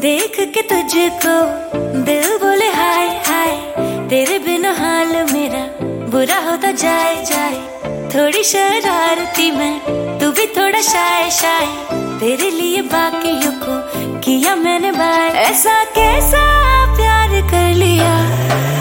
देख के तुझको दिल बोले हाय हाय, तेरे बिना हाल मेरा बुरा होता जाए जाए। थोड़ी शरारती मैं, तू भी थोड़ा शाय शाय, तेरे लिए बाकियों को किया मैंने बाय। ऐसा कैसा प्यार कर लिया